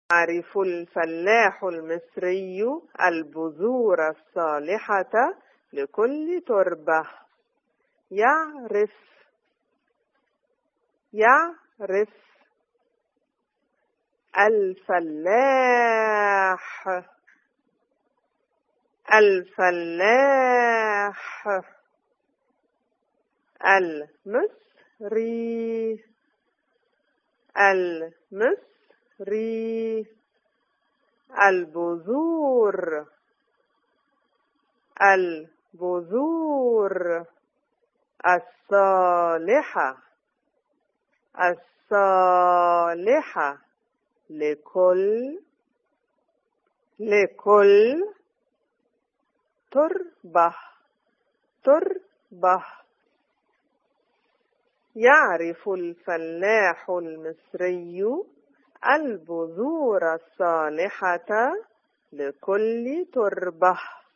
يعرف الفلاح المصري البذور الصالحة لكل تربة. يعرف الفلاح المصري البذور الصالحة لكل تربة. يعرف الفلاح المصري البذور الصالحة لكل تربة.